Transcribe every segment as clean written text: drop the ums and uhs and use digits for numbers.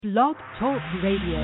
Blog Talk Radio.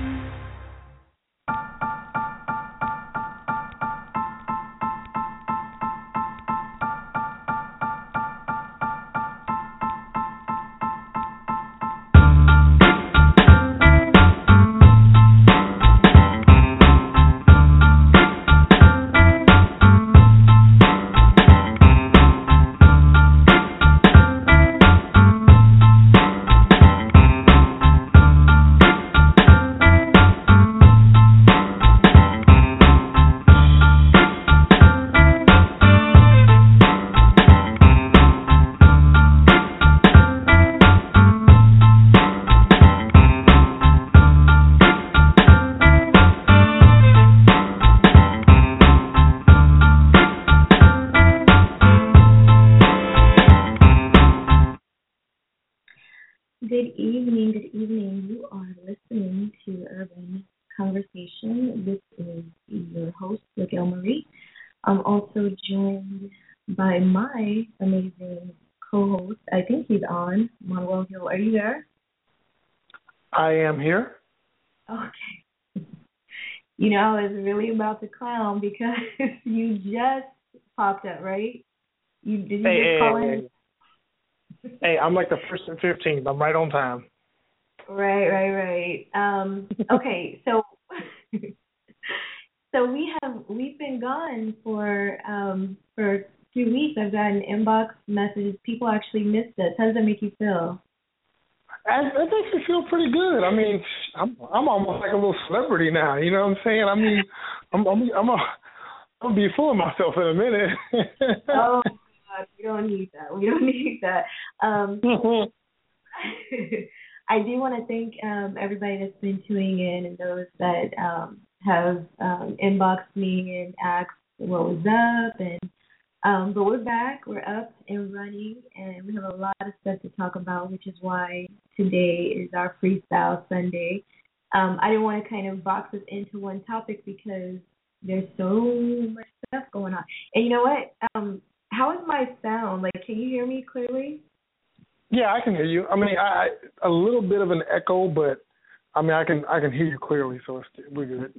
Good evening, good evening. You are listening to Urban Conversation. This is your host, Miguel Marie. I'm also joined by my amazing co-host. I think he's on, Manuel Hill. Are you there? I am here. Okay. You know, I was really about to clown because you just popped up, right? Did you just call in? Hey, I'm like the first and 15th. I'm right on time. Right. Okay, so we've been gone for 2 weeks. I've gotten inbox messages. People actually missed us. How does that make you feel? That makes me feel pretty good. I mean, I'm almost like a little celebrity now. You know what I'm saying? I mean, I'm gonna be full of myself in a minute. Oh. We don't need that. I do want to thank everybody that's been tuning in and those that have inboxed me and asked what was up. And but we're back. We're up and running, and we have a lot of stuff to talk about, which is why today is our Freestyle Sunday. I didn't want to kind of box us into one topic because there's so much stuff going on. And you know what? How is my sound? Like, can you hear me clearly? Yeah, I can hear you. I mean, I a little bit of an echo, but I mean, I can hear you clearly, so we're good.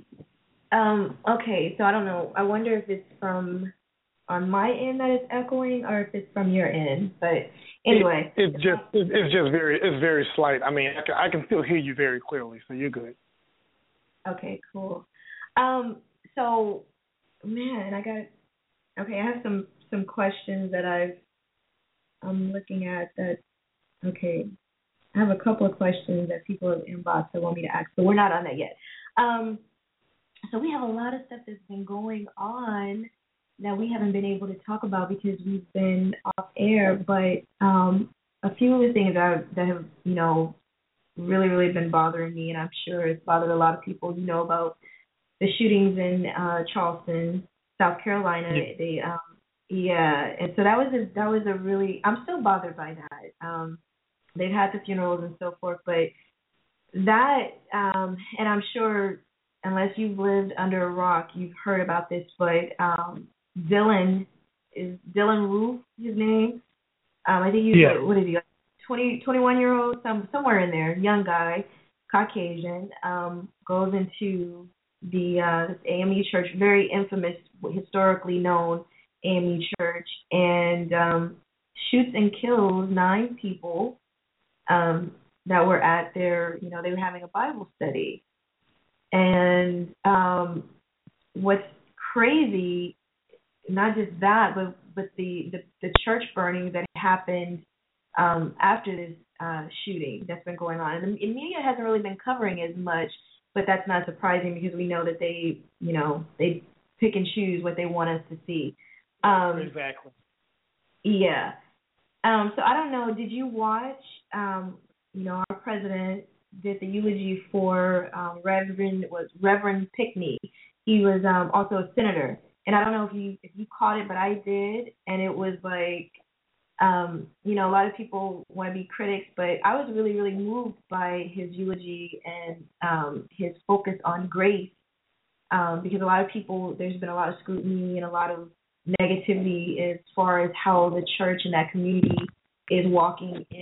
Okay, so I don't know. I wonder if it's from on my end that it's echoing, or if it's from your end. But anyway, it's very slight. I mean, I can still hear you very clearly, so you're good. Okay, cool. So, man, I have some questions that I'm looking at that, okay, I have a couple of questions that people have inboxed that want me to ask, but we're not on that yet. So we have a lot of stuff that's been going on that we haven't been able to talk about because we've been off air, but a few of the things that have, you know, really, really been bothering me, and I'm sure it's bothered a lot of people, you know, about the shootings in Charleston, South Carolina. Yeah. And so that was a really, I'm still bothered by that. They've had the funerals and so forth, but that, and I'm sure unless you've lived under a rock, you've heard about this, but Dylan Roof, his name. I think what is he, like 21-year-old, somewhere in there, young guy, Caucasian, goes into the AME church, very infamous, historically known AME church, and shoots and kills 9 people that were at their, you know, they were having a Bible study. And what's crazy, not just that, but the church burning that happened after this shooting that's been going on. And the media hasn't really been covering as much, but that's not surprising because we know that they pick and choose what they want us to see. Exactly. Yeah. So I don't know. Did you watch? You know, our president did the eulogy for Reverend Pickney. He was also a senator, and I don't know if you caught it, but I did, and it was like, you know, a lot of people want to be critics, but I was really, really moved by his eulogy and his focus on grace, because a lot of people, there's been a lot of scrutiny and a lot of negativity as far as how the church and that community is walking in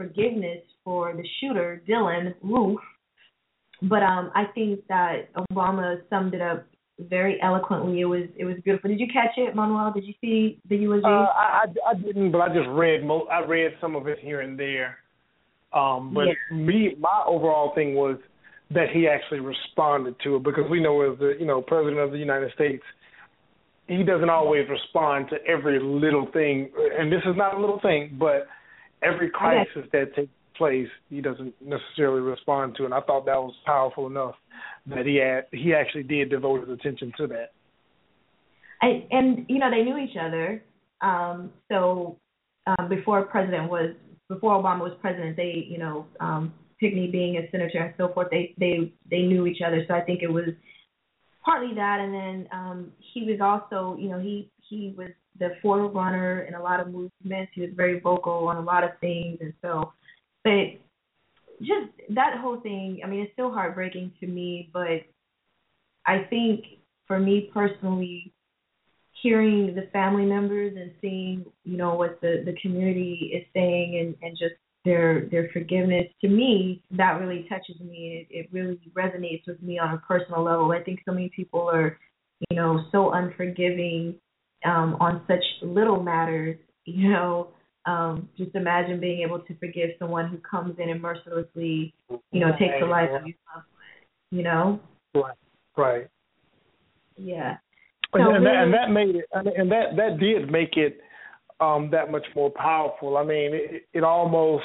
forgiveness for the shooter, Dylan Roof. But I think that Obama summed it up very eloquently. It was beautiful. Did you catch it, Manuel? Did you see the eulogy? I didn't, but I just read I read some of it here and there. But my overall thing was that he actually responded to it, because we know as the President of the United States, he doesn't always respond to every little thing, and this is not a little thing, but every crisis that takes place, he doesn't necessarily respond to, and I thought that was powerful enough that he actually did devote his attention to that. And they knew each other. So before Obama was president, they Pickney being a senator and so forth, they knew each other. So I think it was partly that, and then he was also, he was the forerunner in a lot of movements. He was very vocal on a lot of things, and so, but just that whole thing, I mean, it's still heartbreaking to me, but I think for me personally, hearing the family members and seeing, what the community is saying and just their forgiveness, to me, that really touches me. It really resonates with me on a personal level. I think so many people are, so unforgiving on such little matters. Just imagine being able to forgive someone who comes in and mercilessly, takes the life of you. Right. Yeah. And that made it, and that did make it that much more powerful. I mean, it almost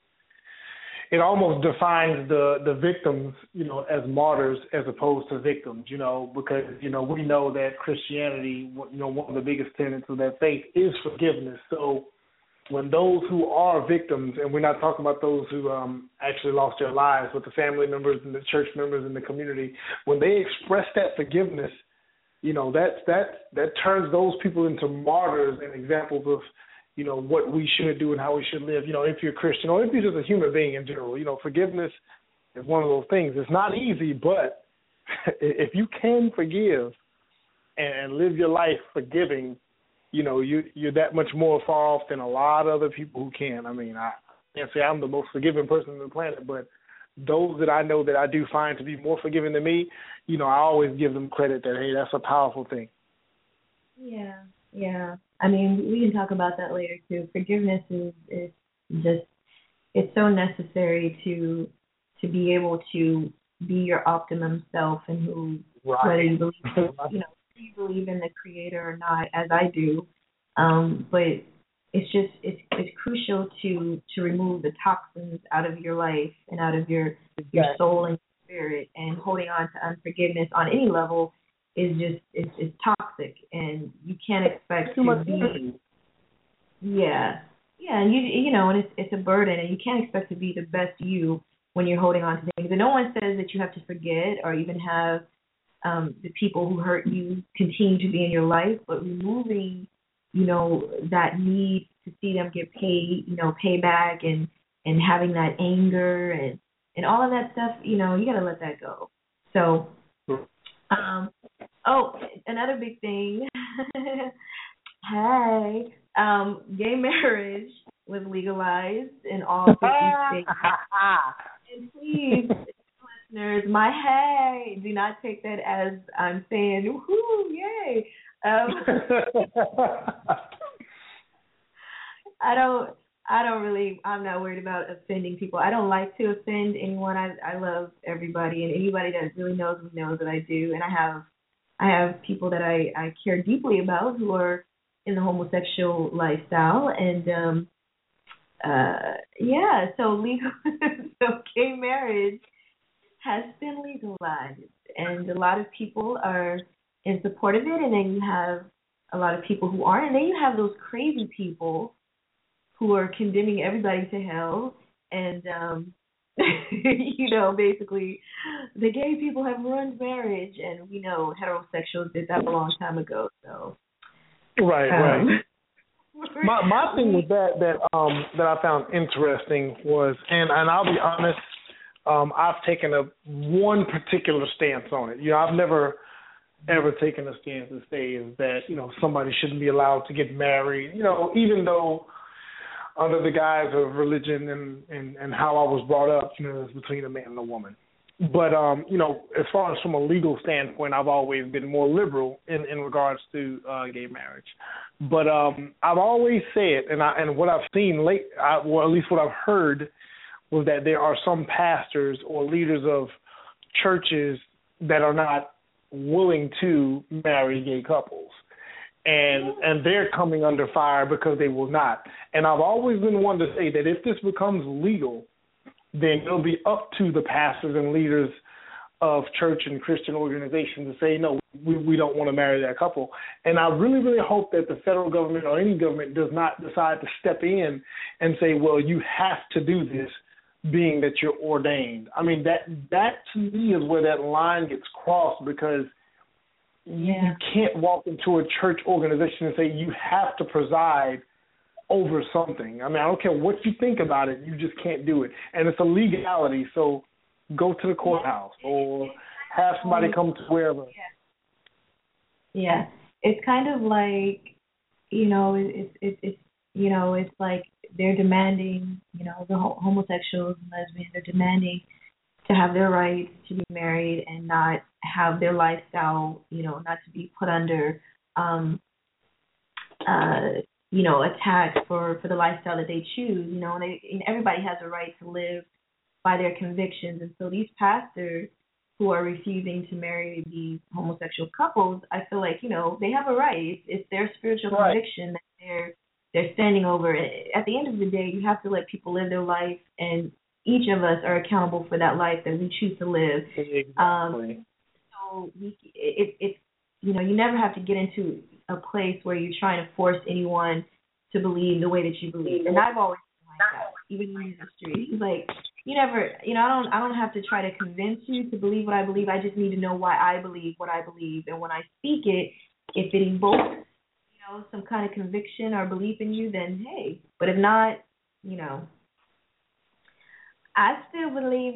defines the victims, as martyrs as opposed to victims, because we know that Christianity, one of the biggest tenets of that faith is forgiveness. So when those who are victims, and we're not talking about those who actually lost their lives, but the family members and the church members in the community, when they express that forgiveness, that turns those people into martyrs and examples of, what we should do and how we should live. If you're a Christian or if you're just a human being in general, forgiveness is one of those things. It's not easy, but if you can forgive and live your life forgiving, you're that much more far off than a lot of other people who can. I mean, I can't say I'm the most forgiving person on the planet, but those that I know that I do find to be more forgiving than me, I always give them credit that, hey, that's a powerful thing. Yeah. I mean, we can talk about that later too. Forgiveness is just, it's so necessary to be able to be your optimum self, and who, whether you believe, you believe in the Creator or not, as I do. But it's crucial to remove the toxins out of your life and out of your soul and spirit, and holding on to unforgiveness on any level is just it's toxic, and you can't expect to be and and it's a burden, and you can't expect to be the best you when you're holding on to things. And no one says that you have to forget or even have the people who hurt you continue to be in your life, but removing that need to see them get paid, payback, and having that anger and all of that stuff, you got to let that go. So, another big thing, gay marriage was legalized in all 50 states. And please, listeners, do not take that as I'm saying, woohoo, yay. I'm not worried about offending people. I don't like to offend anyone. I love everybody, and anybody that really knows me knows that I do. And I have people that I care deeply about who are in the homosexual lifestyle, and so gay marriage has been legalized, and a lot of people are in support of it, and then you have a lot of people who aren't, and then you have those crazy people who are condemning everybody to hell, and basically the gay people have ruined marriage, and we know heterosexuals did that a long time ago. So right. My thing with that I found interesting was, and I'll be honest, I've taken one particular stance on it. I've never ever taken a stance to say is that somebody shouldn't be allowed to get married. Even though under the guise of religion and how I was brought up, it's between a man and a woman. But, as far as from a legal standpoint, I've always been more liberal in regards to gay marriage. But I've always said, and what I've seen or at least what I've heard, was that there are some pastors or leaders of churches that are not willing to marry gay couples. And they're coming under fire because they will not. And I've always been one to say that if this becomes legal, then it'll be up to the pastors and leaders of church and Christian organizations to say, no, we don't want to marry that couple. And I really, really hope that the federal government or any government does not decide to step in and say, well, you have to do this, being that you're ordained. I mean, that to me is where that line gets crossed, because you can't walk into a church organization and say you have to preside over something. I mean, I don't care what you think about it, you just can't do it. And it's a legality, so go to the courthouse or have somebody come to wherever. Yeah. It's kind of like, it's like they're demanding, the homosexuals and lesbians are demanding to have their rights to be married and not have their lifestyle, not to be put under, attack for the lifestyle that they choose, and everybody has a right to live by their convictions. And so these pastors who are refusing to marry these homosexual couples, I feel like, they have a right. It's their spiritual conviction that they're standing over. At the end of the day, you have to let people live their life, and each of us are accountable for that life that we choose to live. Exactly. So it's you never have to get into a place where you're trying to force anyone to believe the way that you believe. And I've always been like that, even in industry. Like, you never, I don't have to try to convince you to believe what I believe. I just need to know why I believe what I believe. And when I speak it, if it evokes, some kind of conviction or belief in you, then hey. But if not, I still believe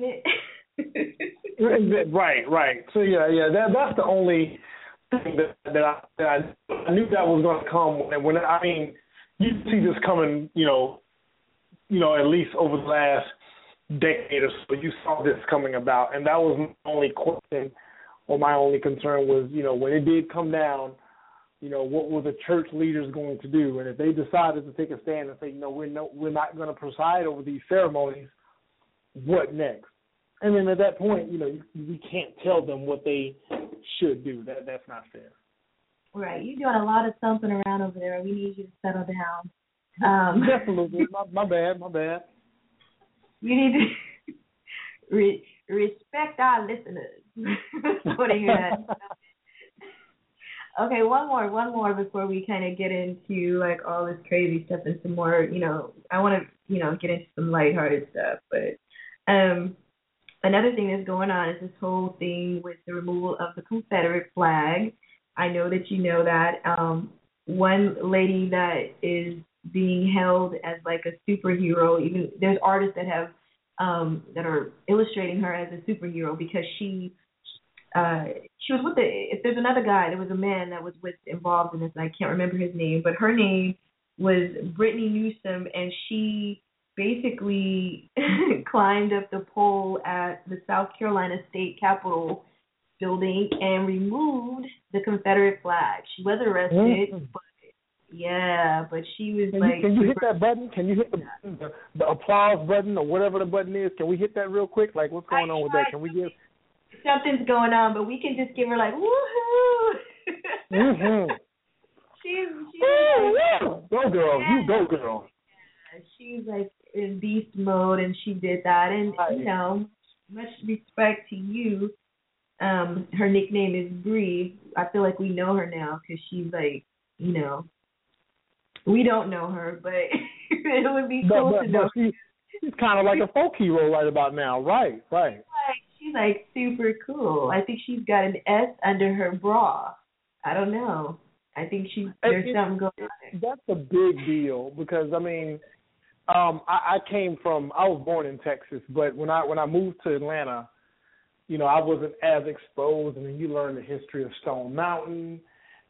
it. Right. So that's the only thing that I knew that was going to come. And when you see this coming, at least over the last decade or so, you saw this coming about, and that was my only question or my only concern was, when it did come down, what were the church leaders going to do? And if they decided to take a stand and say, we're not going to preside over these ceremonies, what next? And then at that point, we can't tell them what they should do. That's not fair. Right. You're doing a lot of thumping around over there. We need you to settle down. Definitely. My bad. You need to respect our listeners. What do you have? Okay, one more before we kind of get into like all this crazy stuff and some more, I want to, get into some lighthearted stuff. But another thing that's going on is this whole thing with the removal of the Confederate flag. I know that you know that. One lady that is being held as like a superhero, even there's artists that have that are illustrating her as a superhero because she was with if there's another guy, there was a man that was involved in this, and I can't remember his name, but her name was Brittany Newsom, and she basically climbed up the pole at the South Carolina State Capitol building and removed the Confederate flag. She was arrested, but she was Can you hit that button? Can you hit the applause button or whatever the button is? Can we hit that real quick? Like, what's going on with that? Can we give... Something's going on, but we can just give her like, woohoo! Mm-hmm. She's go girl, you go girl. She's like in beast mode, and she did that, and much respect to you. Her nickname is Bree. I feel like we know her now because she's like, we don't know her, but it would be cool to know. She's kind of like a folk hero right about now, right? She's like super cool. I think she's got an S under her bra. I don't know. I think there's something going on there. That's a big deal because I was born in Texas, but when I moved to Atlanta, I wasn't as exposed. I mean, you learn the history of Stone Mountain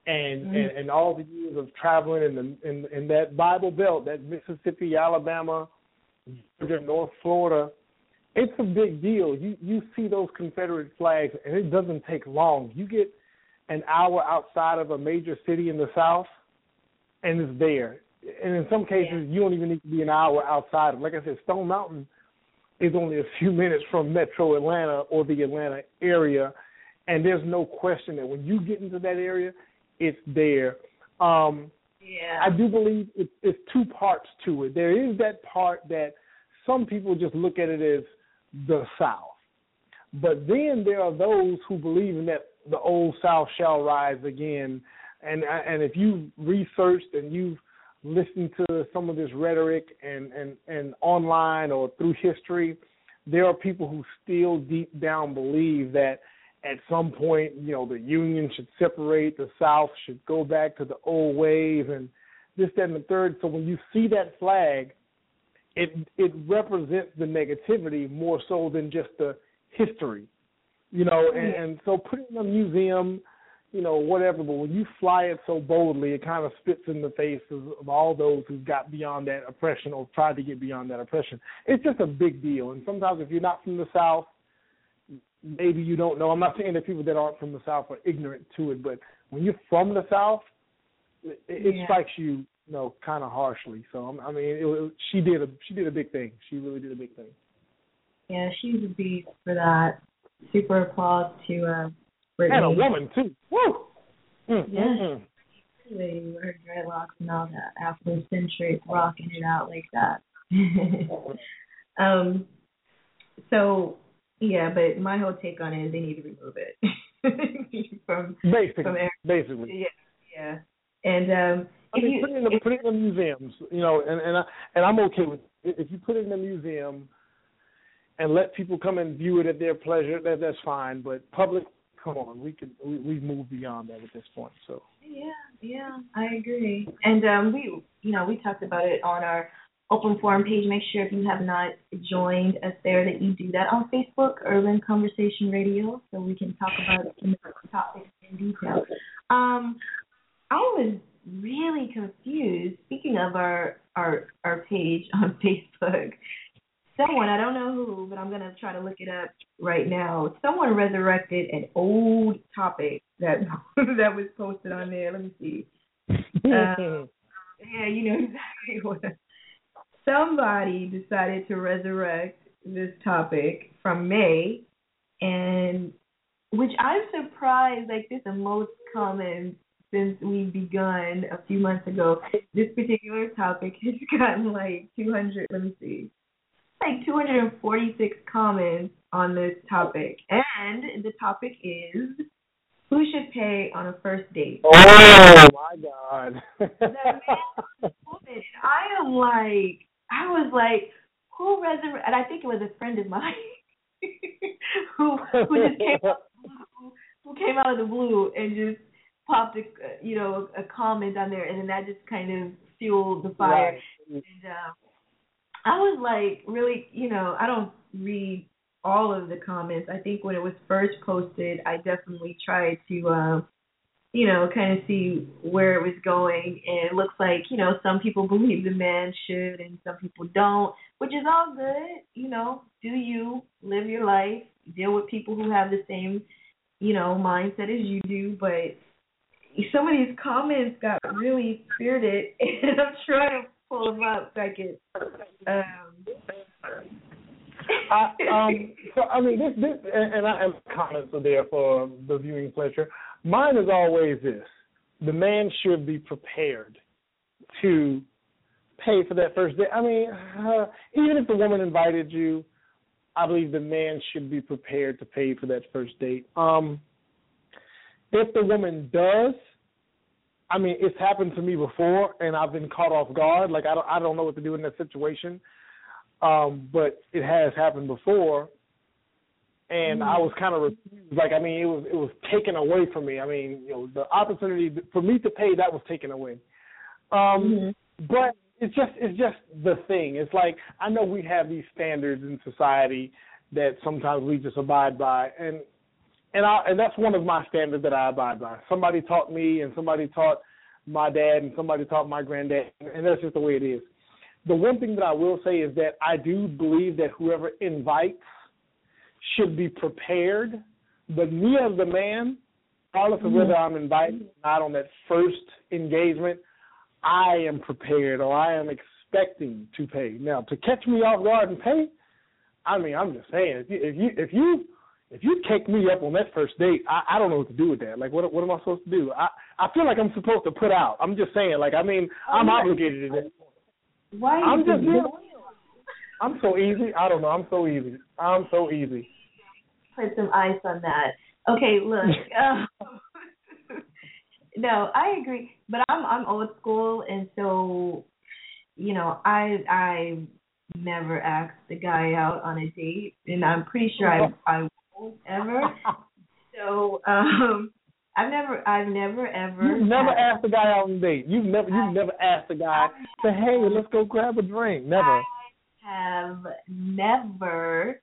and all the years of traveling in that Bible Belt, that Mississippi, Alabama, Georgia, North Florida, it's a big deal. You see those Confederate flags, and it doesn't take long. You get an hour outside of a major city in the South, and it's there. And in some cases, you don't even need to be an hour outside of. Like I said, Stone Mountain is only a few minutes from Metro Atlanta or the Atlanta area, and there's no question that when you get into that area, it's there. I do believe it's two parts to it. There is that part that some people just look at it as the South. But then there are those who believe in that the old South shall rise again. And if you've researched and you've listened to some of this rhetoric and online or through history, there are people who still deep down believe that at some point, the Union should separate, the South should go back to the old ways and this, that, and the third. So when you see that flag, it represents the negativity more so than just the history, and so put it in a museum, whatever, but when you fly it so boldly, it kind of spits in the face of all those who got beyond that oppression or tried to get beyond that oppression. It's just a big deal, and sometimes if you're not from the South, maybe you don't know. I'm not saying that people that aren't from the South are ignorant to it, but when you're from the South, it strikes you, kind of harshly. So she did a big thing. She really did a big thing. Yeah, she was a beast for that. Super applause to Brittany. And a woman too. Woo! Yes. Really, her dreadlocks and all that Afrocentric, rocking it out like that. But my whole take on it is they need to remove it from basically. Yeah. And put it in the museums, and I'm okay with it. If you put it in a museum and let people come and view it at their pleasure, that's fine. But public, come on, we've moved beyond that at this point. So yeah, I agree. And we talked about it on our open forum page. Make sure if you have not joined us there that you do that on Facebook, Urban Conversation Radio, so we can talk about the topics in detail. I was really confused. Speaking of our page on Facebook, someone, I don't know who, but I'm going to try to look it up right now. Someone resurrected an old topic that was posted on there. Let me see. You know exactly what. Somebody decided to resurrect this topic from May, and which I'm surprised, like this, the most common since we begun a few months ago. This particular topic has gotten like 246 comments on this topic. And the topic is, who should pay on a first date? Oh, my God. I was like, who resurrected? And I think it was a friend of mine who just came out of the blue and just popped a comment on there, and then that just kind of fueled the fire. Right. And I was like, really, I don't read all of the comments. I think when it was first posted, I definitely tried to, kind of see where it was going. And it looks like, some people believe the man should and some people don't, which is all good. Do you live your life, deal with people who have the same, mindset as you do. But some of these comments got really spirited, and I'm trying to pull them up so I can. This and comments are there for the viewing pleasure. Mine is always this: the man should be prepared to pay for that first date. Even if the woman invited you, I believe the man should be prepared to pay for that first date. If the woman does, it's happened to me before, and I've been caught off guard. Like I don't know what to do in that situation. But it has happened before, and I was kind of refused. It was taken away from me. The opportunity for me to pay, that was taken away. But it's just the thing. It's like, I know we have these standards in society that sometimes we just abide by, and and that's one of my standards that I abide by. Somebody taught me, and somebody taught my dad, and somebody taught my granddad, and that's just the way it is. The one thing that I will say is that I do believe that whoever invites should be prepared. But me as the man, regardless of whether I'm invited or not on that first engagement, I am prepared, or I am expecting to pay. Now, to catch me off guard and pay, I mean, I'm just saying, if you take me up on that first date, I don't know what to do with that. Like, what am I supposed to do? I feel like I'm supposed to put out. I'm just saying, like, I mean, I'm obligated to that. Why? I'm so easy. I don't know. I'm so easy. Put some ice on that. Okay, look. No, I agree, but I'm old school, and so, you know, I never asked the guy out on a date, and I'm pretty sure I won't ever. So I've never ever. You've never asked the guy out on a date. You've never asked the guy, say, hey, let's go grab a drink. Never. I have never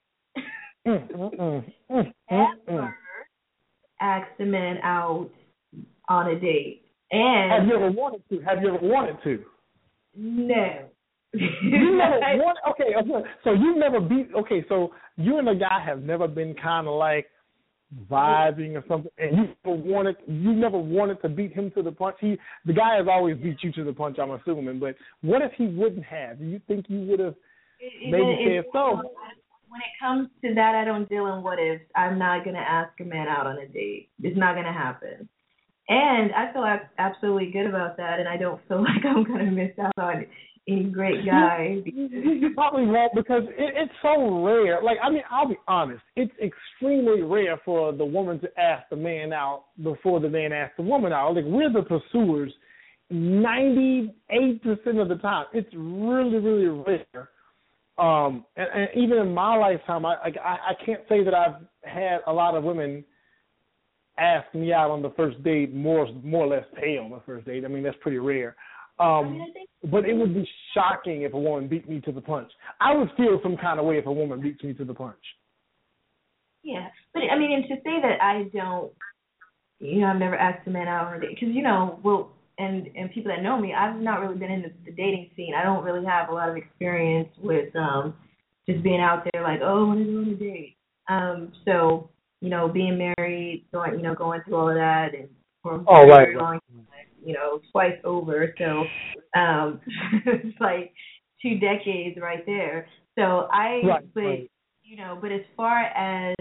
ever asked a man out on a date. And have you ever wanted to? No. You never wanted. Okay. So you never so you and the guy have never been kind of like vibing or something, and you never wanted to beat him to the punch. The guy has always beat you to the punch, I'm assuming. But what if he wouldn't have? Do you think you would have maybe said so? When it comes to that, I don't deal in what ifs. I'm not gonna ask a man out on a date. It's not gonna happen. And I feel absolutely good about that, and I don't feel like I'm going to miss out on any great guy. You probably won't, because it's so rare. Like, I mean, I'll be honest. It's extremely rare for the woman to ask the man out before the man asks the woman out. Like, we're the pursuers 98% of the time. It's really, really rare. And even in my lifetime, I can't say that I've had a lot of women ask me out on the first date, more or less pay on the first date. I mean, that's pretty rare. But it would be shocking if a woman beat me to the punch. I would feel some kind of way if a woman beats me to the punch. Yeah, but I mean, and to say that I don't, I've never asked a man out on a date, because, and people that know me, I've not really been in the dating scene. I don't really have a lot of experience with just being out there like, oh, I want to go on a date. So, being married, going through all of that, and for a very long time, twice over. So it's like 2 decades right there. So but as far as,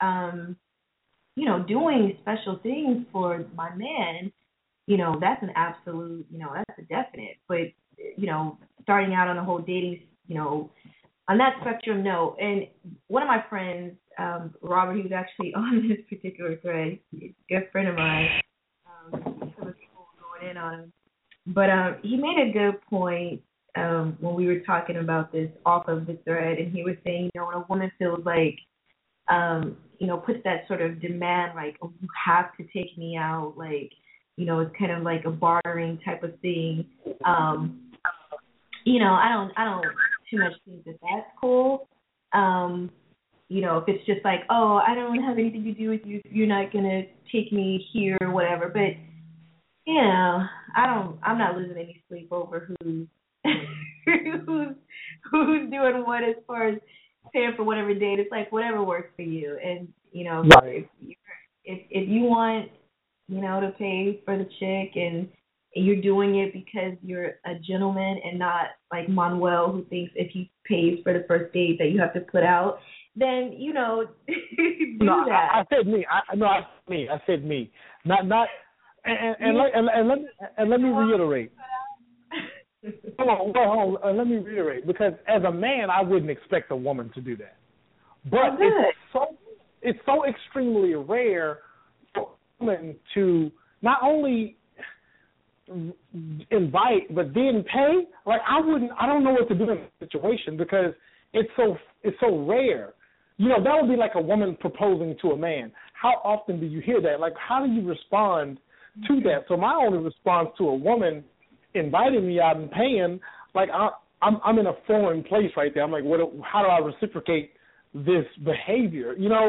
doing special things for my man, that's an absolute, that's a definite. But, starting out on the whole dating, on that spectrum, no. And one of my friends, Robert, he was actually on this particular thread. He's a good friend of mine. Some of people were going in on him. But he made a good point when we were talking about this off of the thread, and he was saying, when a woman feels like, puts that sort of demand, like, oh, you have to take me out, like, it's kind of like a bartering type of thing. I don't too much think that that's cool. If it's just like, oh, I don't have anything to do with you, you're not gonna take me here or whatever. But I'm not losing any sleep over who's who's doing what as far as paying for whatever date. It's like whatever works for you. And right. if you want to pay for the chick, and you're doing it because you're a gentleman and not like Manuel, who thinks if he pays for the first date that you have to put out, then do that. I said me. I said me. Not. And let me reiterate. Hold on. Let me reiterate, because as a man, I wouldn't expect a woman to do that. But it's so extremely rare for a woman to not only invite but then pay. Like, I don't know what to do in that situation, because it's so rare. That would be like a woman proposing to a man. How often do you hear that? Like, how do you respond to that? So my only response to a woman inviting me out and paying, like, I'm in a foreign place right there. I'm like, how do I reciprocate this behavior?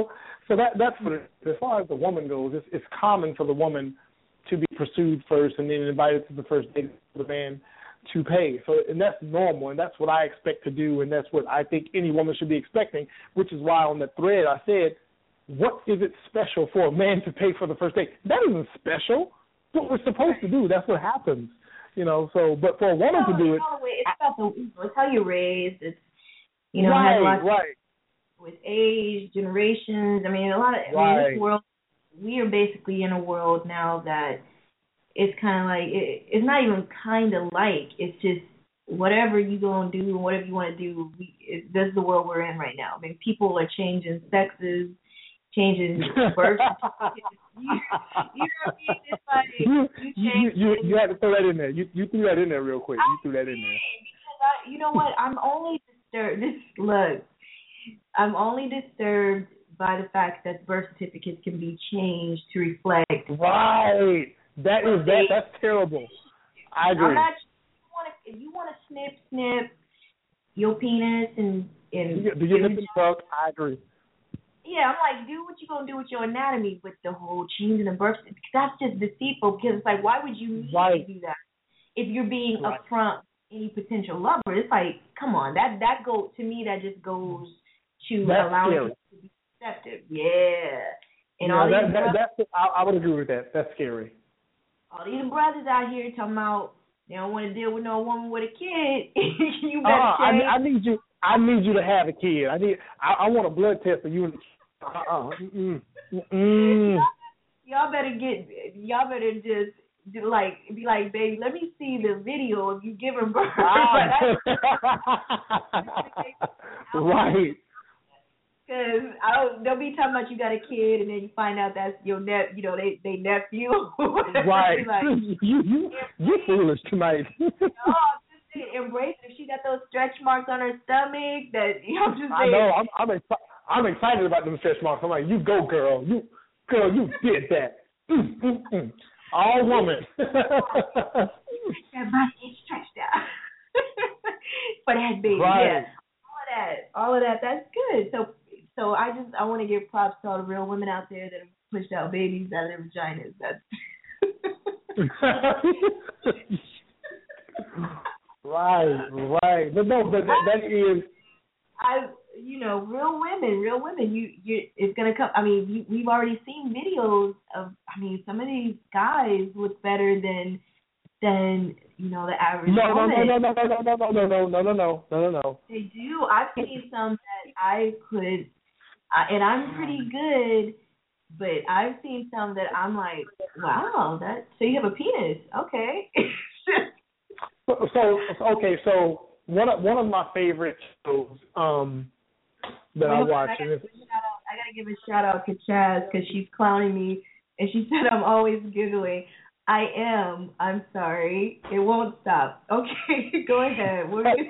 So that's what as far as the woman goes, it's common for the woman to be pursued first and then invited to the first date for the man to pay. So, and that's normal, and that's what I expect to do, and that's what I think any woman should be expecting, which is why on the thread I said, what is it special for a man to pay for the first date? That isn't special. What we're supposed to do, that's what happens. So, but for a woman to do it. It's about it's how you're raised. It's, right. With age, generations. I mean, this world, we are basically in a world now that it's kind of like, it's not even kind of like, it's just whatever you going to do and whatever you want to do, that's the world we're in right now. I mean, people are changing sexes, changing birth certificates. You know what I mean? It's like, you had to throw that in there. You threw that in there real quick. You threw that in there. Because you know what? I'm only disturbed. I'm only disturbed by the fact that birth certificates can be changed to reflect. Right. That's terrible. I agree. I'm not. If you want to snip your penis and do your nip and tuck, I agree. Yeah, I'm like, do what you're gonna do with your anatomy, with the whole changing the birth certificate. That's just deceitful, because it's like, why would you need to do that if you're being upfront with any potential lover? It's like, come on, that just goes to allowing you to be receptive. Yeah. And all these I would agree with that. That's scary. All these brothers out here talking about they don't want to deal with no woman with a kid. You better change. I need you to have a kid. I want a blood test for you. Y'all better just be like, baby, let me see the video of you giving birth. Right. Because they'll be talking about you got a kid, and then you find out that's your they nephew. Right. Like, you foolish tonight. No, just embrace it. If she got those stretch marks on her stomach, I know. I'm excited about them stretch marks. I'm like, you go, girl. You did that. All woman. That body gets stretched out for that baby. Right. Yeah. All of that. That's good. So I want to give props to all the real women out there that have pushed out babies out of their vaginas. That's right. But that is. Real women. It's gonna come. I mean, we've already seen videos of. I mean, some of these guys look better than the average woman. No. They do. I've seen some that I could. And I'm pretty good, but I've seen some that I'm like, wow, so you have a penis, okay. So one of my favorite shows that I watch. I gotta give a shout out to Chaz, because she's clowning me, and she said I'm always giggling. I am. I'm sorry. It won't stop. Okay, go ahead.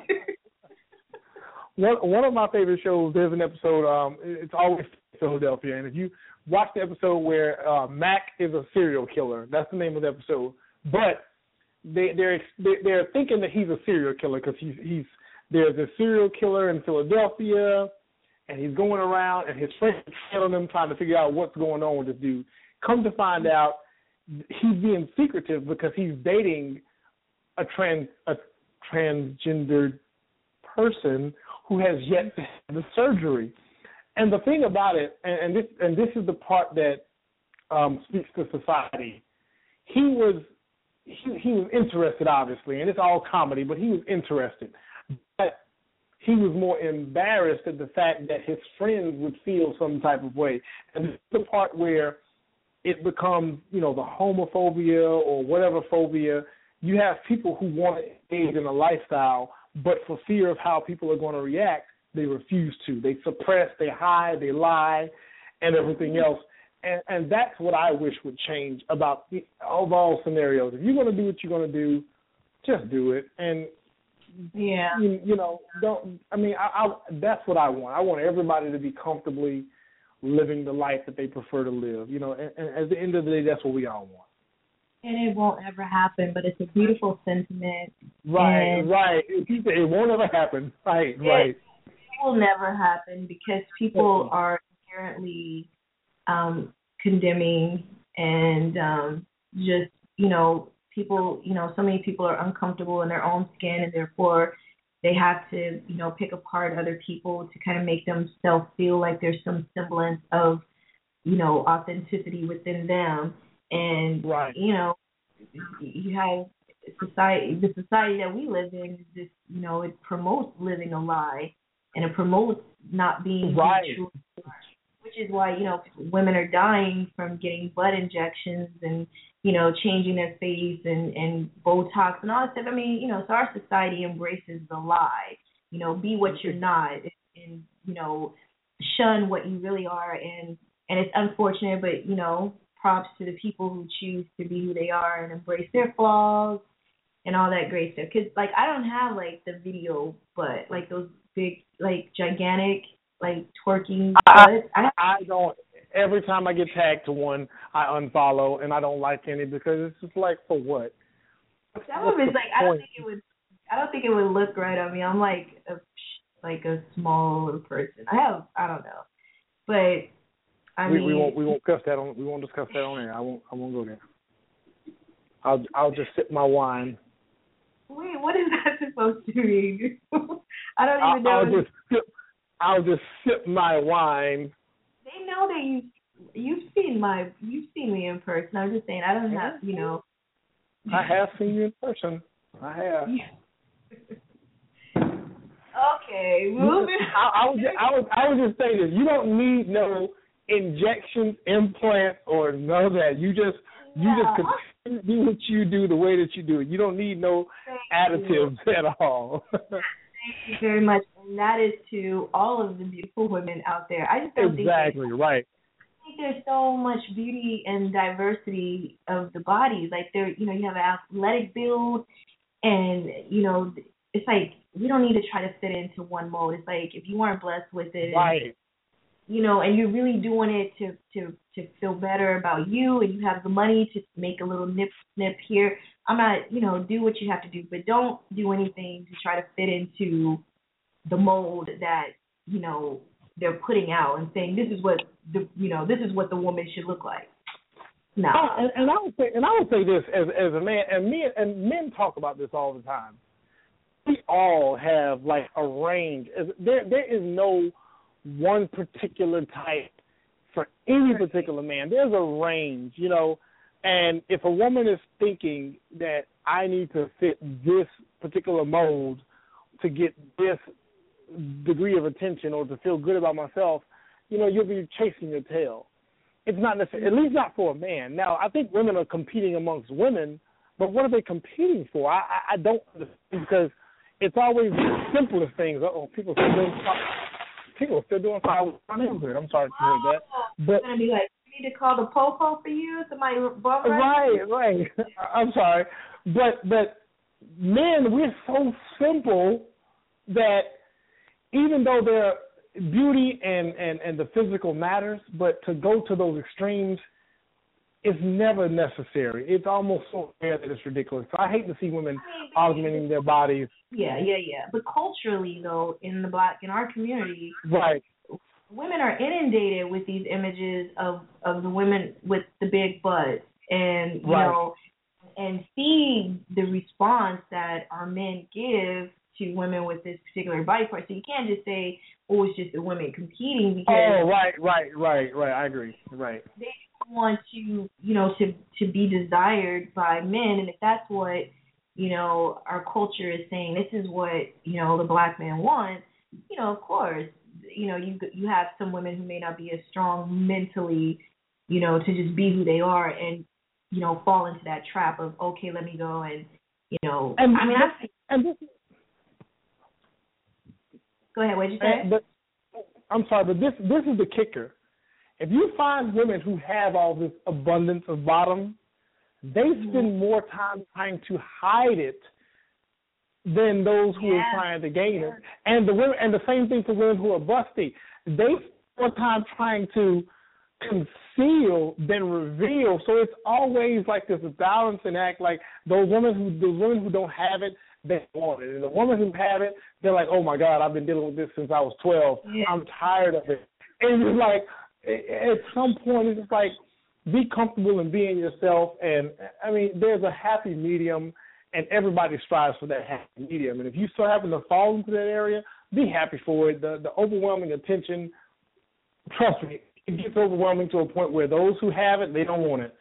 One of my favorite shows, there's an episode, it's always Philadelphia, and if you watch the episode where Mac is a serial killer, that's the name of the episode, but they're thinking that he's a serial killer because there's a serial killer in Philadelphia, and he's going around, and his friends are trailing him, trying to figure out what's going on with this dude. Come to find out, he's being secretive because he's dating a transgendered person who has yet to have the surgery. And the thing about it, and this is the part that speaks to society, he was interested, obviously, and it's all comedy, but he was interested. But he was more embarrassed at the fact that his friends would feel some type of way. And this is the part where it becomes, the homophobia or whatever phobia. You have people who want to engage in a lifestyle, but for fear of how people are going to react, they refuse to. They suppress, they hide, they lie, and everything else. And that's what I wish would change about the overall scenarios. If you're going to do what you're going to do, just do it. And, don't. I mean, that's what I want. I want everybody to be comfortably living the life that they prefer to live. And at the end of the day, that's what we all want. And it won't ever happen, but it's a beautiful sentiment. Right. It won't ever happen. Right. It will never happen because people are inherently condemning and just, people, so many people are uncomfortable in their own skin, and therefore they have to, pick apart other people to kind of make themselves feel like there's some semblance of, authenticity within them. And, right. You have the society that we live in is just, it promotes living a lie, and it promotes not being right. true, which is why, women are dying from getting butt injections and, changing their face and Botox and all that stuff. I mean, so our society embraces the lie, be what you're not, and shun what you really are. And it's unfortunate, but, props to the people who choose to be who they are and embrace their flaws and all that great stuff. Because, I don't have, the video, but, those big, gigantic, twerking butts. I don't. Every time I get tagged to one, I unfollow, and I don't like any because it's just for what? Some of it's I don't think it would look right on me. I'm a small little person. I don't know, but we won't discuss that on. We won't discuss that on air. I won't go there. I'll just sip my wine. Wait, what is that supposed to mean? I don't even know. I'll just sip my wine. They know that you've seen me in person. I'm just saying I don't have, I have seen you in person. I have. Okay, moving. I would just say this: you don't need no injections, implants, or none of that. You just continue to do what you do the way that you do it. You don't need no additives at all. Thank you very much, and that is to all of the beautiful women out there. I just don't exactly right. I think there's so much beauty and diversity of the bodies. You have an athletic build, and it's we don't need to try to fit into one mold. It's if you aren't blessed with it, right? And you're really doing it to feel better about you, and you have the money to make a little snip here. I'm not, do what you have to do, but don't do anything to try to fit into the mold that, they're putting out and saying this is what the woman should look like. No. And I would say this as a man, and men talk about this all the time. We all have a range. There is no one particular type for any particular man. There's a range, and if a woman is thinking that I need to fit this particular mold to get this degree of attention or to feel good about myself, you'll be chasing your tail. It's not necessarily, at least not for a man. Now, I think women are competing amongst women, but what are they competing for? I don't understand, because it's always the simplest things. People are still doing fire with my neighborhood. I'm sorry to hear that. But it's going to be you need to call the po-po for you? Somebody bum right. I'm sorry. But men, we're so simple that even though their beauty and the physical matters, but to go to those extremes is never necessary. It's almost so rare that it's ridiculous. So I hate to see women augmenting their bodies. Yeah. But culturally, though, in our community, right, women are inundated with these images of the women with the big butts, and and see the response that our men give to women with this particular body part. So you can't just say, "Oh, it's just the women competing," because right. I agree. Right. They want to be desired by men, and if that's what our culture is saying, this is what the black man wants. Of course, you have some women who may not be as strong mentally, to just be who they are and fall into that trap of, okay, let me go and Go ahead. What'd you say? I'm sorry, but this is the kicker. If you find women who have all this abundance of bottom, they spend more time trying to hide it than those who are trying to gain it. And the same thing for women who are busty. They spend more time trying to conceal than reveal. So it's always this balancing act. Those women who don't have it, they want it. And the women who have it, they're like, oh my God, I've been dealing with this since I was 12. Yeah. I'm tired of it. And it's at some point, it's just like, be comfortable in being yourself. And, I mean, there's a happy medium, and everybody strives for that happy medium. And if you so happen to fall into that area, be happy for it. The overwhelming attention, trust me, it gets overwhelming to a point where those who have it, they don't want it.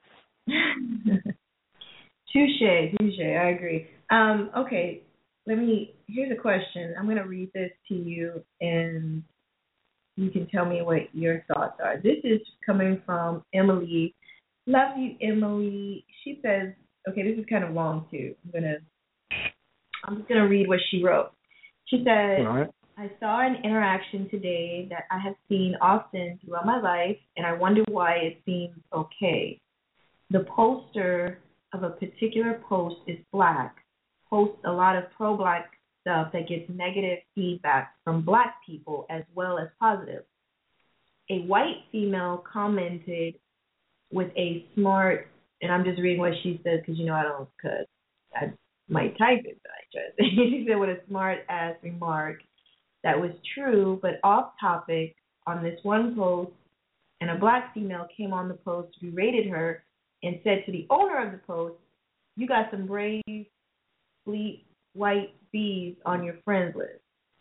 Touche. I agree. Okay, here's a question. I'm going to read this to you, and you can tell me what your thoughts are. This is coming from Emily. Love you, Emily. She says, okay, this is kind of long, too. I'm just going to read what she wrote. She said, all right. I saw an interaction today that I have seen often throughout my life, and I wonder why it seems okay. The poster of a particular post is Black, posts a lot of pro-Black stuff that gets negative feedback from Black people as well as positive. A white female commented with a smart, and I'm just reading what she says because, I might type it, but I just, she said with a smart-ass remark that was true but off-topic on this one post, and a Black female came on the post, berated her, and said to the owner of the post, you got some brave, fleet, white bees on your friends list.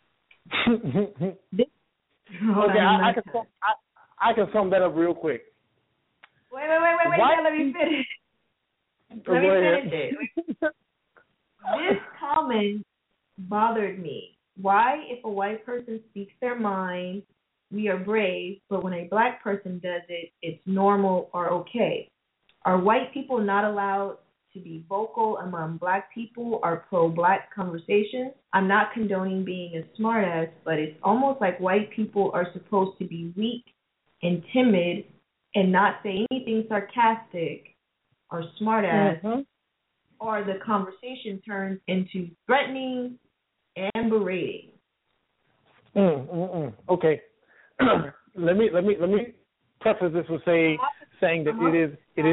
I can sum that up real quick. Wait, let me finish. Let me finish it. This comment bothered me. Why, if a white person speaks their mind, we are brave, but when a Black person does it, it's normal or okay? Are white people not allowed to be vocal among Black people or pro-Black conversations? I'm not condoning being a smartass, but it's almost like white people are supposed to be weak and timid and not say anything sarcastic or smartass, or the conversation turns into threatening and berating. Okay. Let me preface this with saying that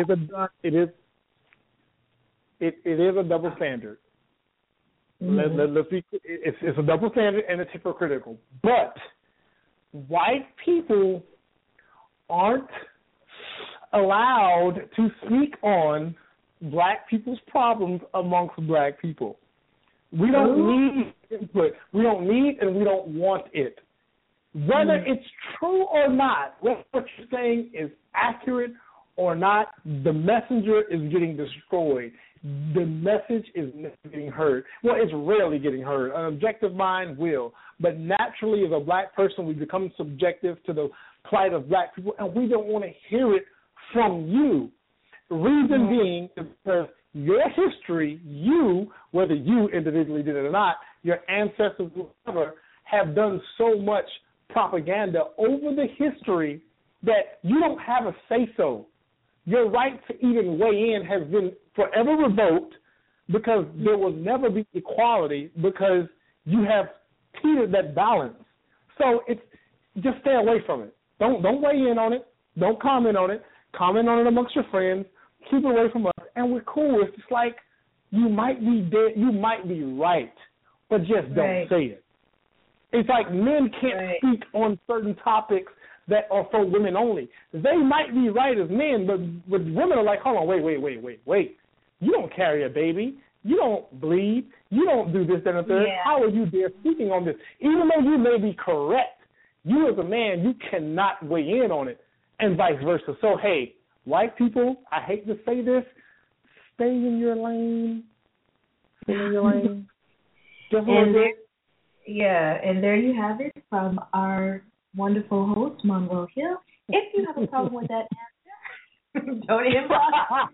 it is a double standard. Let's be, it's a double standard and it's hypocritical. But white people aren't allowed to speak on Black people's problems amongst Black people. We don't need input. We don't need and we don't want it. Whether it's true or not, whether what you're saying is accurate or not, the messenger is getting destroyed. The message is never getting heard. Well, it's rarely getting heard. An objective mind will. But naturally, as a Black person, we become subjective to the plight of Black people, and we don't want to hear it from you. Reason being is because your history, whether you individually did it or not, your ancestors, whoever, have done so much propaganda over the history that you don't have a say-so. Your right to even weigh in has been forever revoked because there will never be equality because you have teetered that balance. So it's just stay away from it. Don't weigh in on it. Don't comment on it. Comment on it amongst your friends. Keep it away from us, and we're cool. It's just like you might be dead, you might be right, but just don't say it. It's like men can't speak on certain topics that are for women only. They might be right as men, but women are like, hold on, wait. You don't carry a baby. You don't bleed. You don't do this, that, and the third. Yeah. How are you there speaking on this? Even though you may be correct, you as a man, you cannot weigh in on it, and vice versa. So, hey, white people, I hate to say this, stay in your lane. Stay in your lane. And there you have it from our wonderful host, Monroe Hill. If you have a problem with that answer, don't inbox.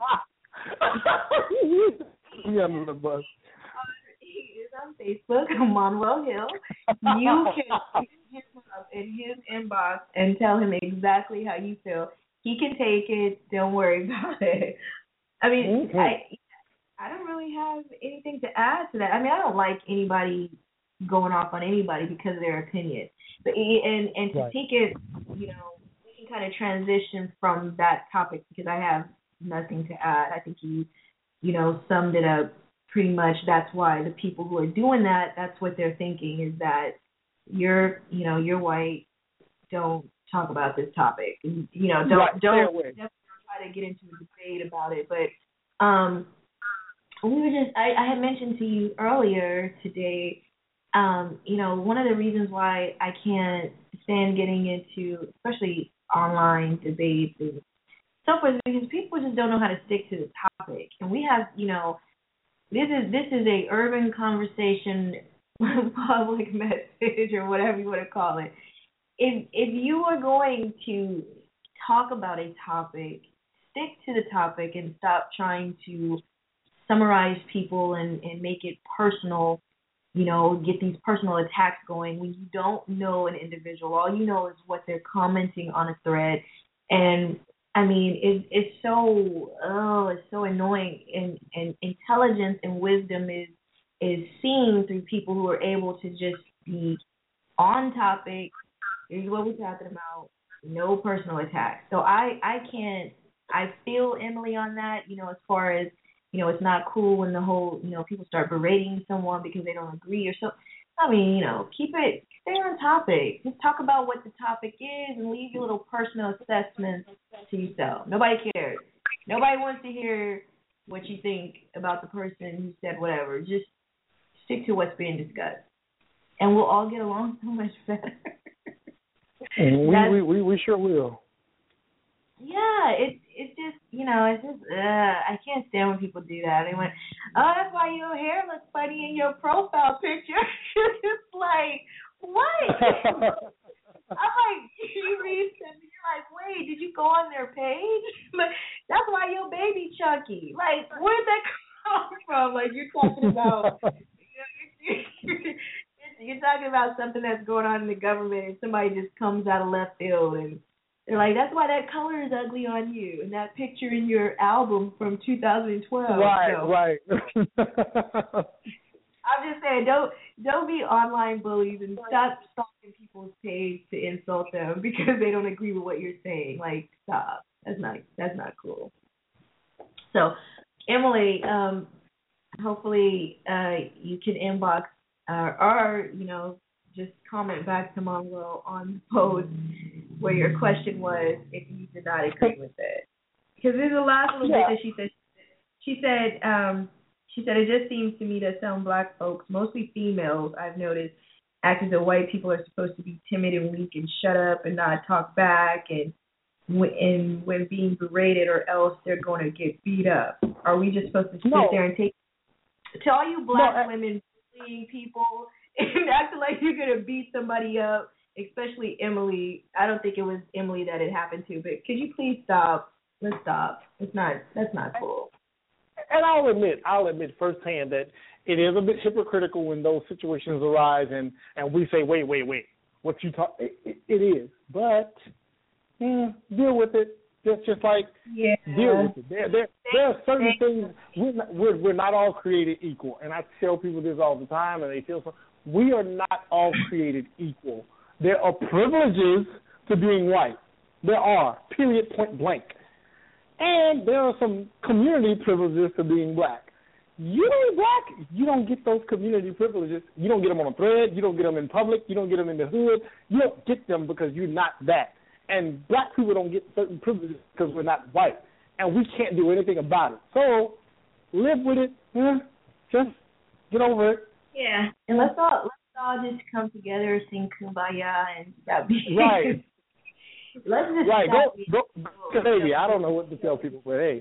Yeah, I'm on the bus. He is on Facebook, Monroe Hill. You can hit him up in his inbox and tell him exactly how you feel. He can take it. Don't worry about it. I mean, I don't really have anything to add to that. I mean, I don't like anybody going off on anybody because of their opinion. But and to take it, we can kind of transition from that topic because I have nothing to add. I think you summed it up pretty much. That's why the people who are doing that, that's what they're thinking is that you're white, don't talk about this topic. And, don't definitely don't try to get into a debate about it. But we were just I had mentioned to you earlier today. One of the reasons why I can't stand getting into, especially online debates and so forth, is because people just don't know how to stick to the topic. And we have, this is a urban conversation, public message, or whatever you want to call it. If you are going to talk about a topic, stick to the topic and stop trying to summarize people and make it personal. Get these personal attacks going when you don't know an individual. All you know is what they're commenting on a thread. And I mean, it's so annoying. And intelligence and wisdom is seen through people who are able to just be on topic. Here's what we're talking about. No personal attacks. So I feel Emily on that, as far as, it's not cool when the whole, people start berating someone because they don't agree or so. I mean, stay on topic. Just talk about what the topic is and leave your little personal assessments to yourself. Nobody cares. Nobody wants to hear what you think about the person who said whatever. Just stick to what's being discussed. And we'll all get along so much better. We sure will. Yeah, it's just, I can't stand when people do that. They went, oh, that's why your hair looks funny in your profile picture. It's like, what? I'm like, you read something, you're like, wait, did you go on their page? Like, that's why your baby chunky. Like, where'd that come from? Like, you're talking about, you're talking about something that's going on in the government, and somebody just comes out of left field and they're like, that's why that color is ugly on you, and that picture in your album from 2012. Right. I'm just saying, don't be online bullies and stop stalking people's page to insult them because they don't agree with what you're saying. Like, stop. That's not cool. So, Emily, hopefully you can inbox or just comment back to Monroe on the post where your question was if you did not agree with it. Because there's a last little bit that she said. She said it just seems to me that some black folks, mostly females, I've noticed, act as though white people are supposed to be timid and weak and shut up and not talk back, and when being berated or else they're going to get beat up. Are we just supposed to sit there and take? To all you black women bullying people and acting like you're going to beat somebody up, especially Emily. I don't think it was Emily that it happened to, but could you please stop? Let's stop. That's not cool. And I'll admit firsthand that it is a bit hypocritical when those situations arise and we say, wait, what you talk? It is, but deal with it. Just like deal with it. There are certain things we're not all created equal, and I tell people this all the time, and they feel so. We are not all created equal. There are privileges to being white. There are, period, point blank. And there are some community privileges to being black. You ain't black, you don't get those community privileges. You don't get them on a thread. You don't get them in public. You don't get them in the hood. You don't get them because you're not that. And black people don't get certain privileges because we're not white. And we can't do anything about it. So live with it. Just get over it. Yeah. And let's all just come together, sing Kumbaya, and stop being right. Let's just right. Go, baby. I don't know what to tell people, but hey.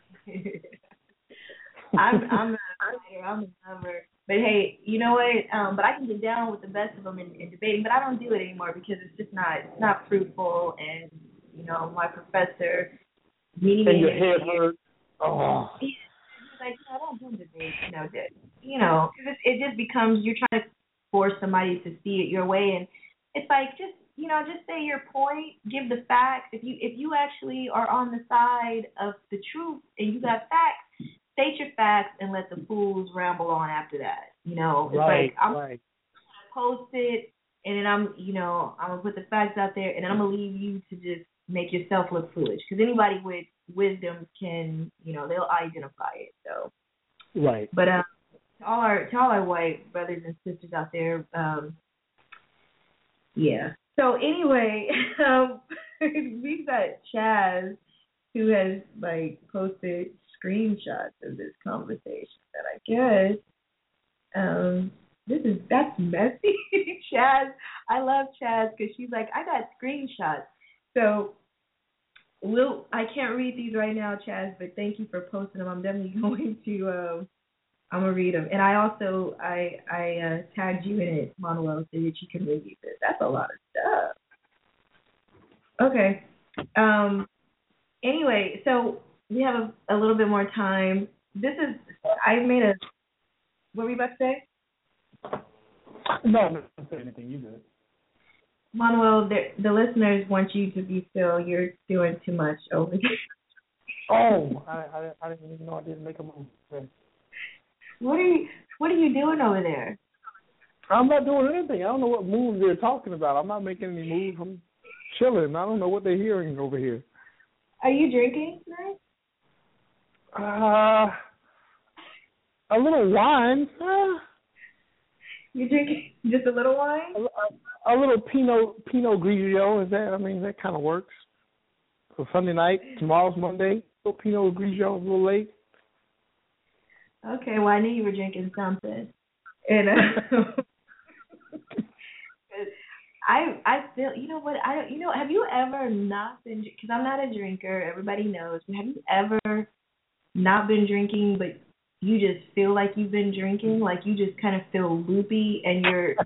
I'm not a fighter. I'm a lover. But hey, you know what? But I can get down with the best of them in debating, but I don't do it anymore because it's just not fruitful. And my professor, and your head hurts. Oh. He's like, I don't do debates. Because it just becomes you're trying to force somebody to see it your way, and it's like just say your point, give the facts. If you actually are on the side of the truth and you got facts, state your facts and let the fools ramble on after that. It's like I'm gonna post it and then I'm gonna put the facts out there and then I'm gonna leave you to just make yourself look foolish. Because anybody with wisdom can, they'll identify it. So right. But to all our white brothers and sisters out there, So anyway, we've got Chaz who has like posted screenshots of this conversation that I guess that's messy. Chaz, I love Chaz because she's like, I got screenshots. So I can't read these right now, Chaz, but thank you for posting them. I'm definitely going to I'm gonna read them. And I also I tagged you in it, Manuel, so that you can read it. That's a lot of stuff. Okay. Anyway, so we have a little bit more time. What were you about to say? No, don't say anything. You good. Manuel, the listeners want you to be still. You're doing too much over here. Oh, I didn't even know I didn't make a move. What are you doing over there? I'm not doing anything. I don't know what moves they're talking about. I'm not making any moves. I'm chilling. I don't know what they're hearing over here. Are you drinking tonight? A little wine. You drinking just a little wine? A little Pinot Grigio. That kind of works. So Sunday night, tomorrow's Monday. A little Pinot Grigio, a little late. Okay, well I knew you were drinking something, and I still, you know what? Have you ever not been? Because I'm not a drinker. Everybody knows. But have you ever not been drinking, but you just feel like you've been drinking? Like you just kind of feel loopy, and you're.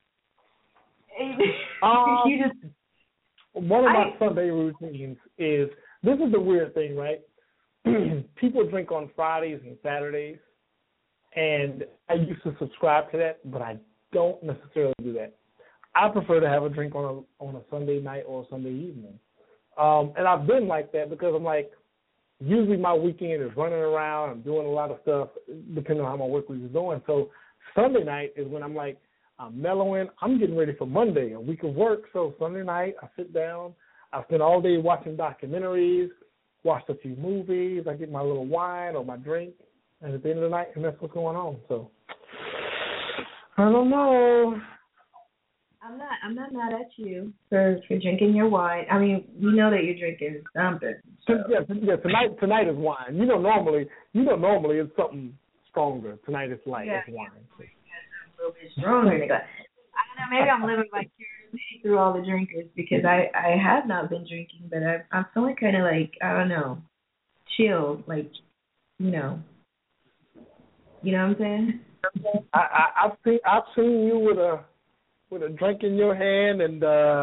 You just. One of my Sunday routines is this is the weird thing, right? People drink on Fridays and Saturdays, and I used to subscribe to that, but I don't necessarily do that. I prefer to have a drink on a Sunday night or a Sunday evening. And I've been like that because I'm like, usually my weekend is running around. I'm doing a lot of stuff depending on how my work week is going. So Sunday night is when I'm like, I'm mellowing. I'm getting ready for Monday, a week of work. So Sunday night, I sit down. I spend all day watching documentaries, watched a few movies. I get my little wine or my drink. And at the end of the night, and that's what's going on. So I don't know. I'm not mad at you for drinking your wine. I mean, we know that you're drinking something. So. Yeah. Tonight is wine. Normally it's something stronger. Tonight it's light. It's wine. A little bit stronger. I don't know. Maybe I'm living vicariously through all the drinkers because I have not been drinking, but I'm feeling kind of like I don't know, chill. Like you know what I'm saying? I've seen you with a drink in your hand and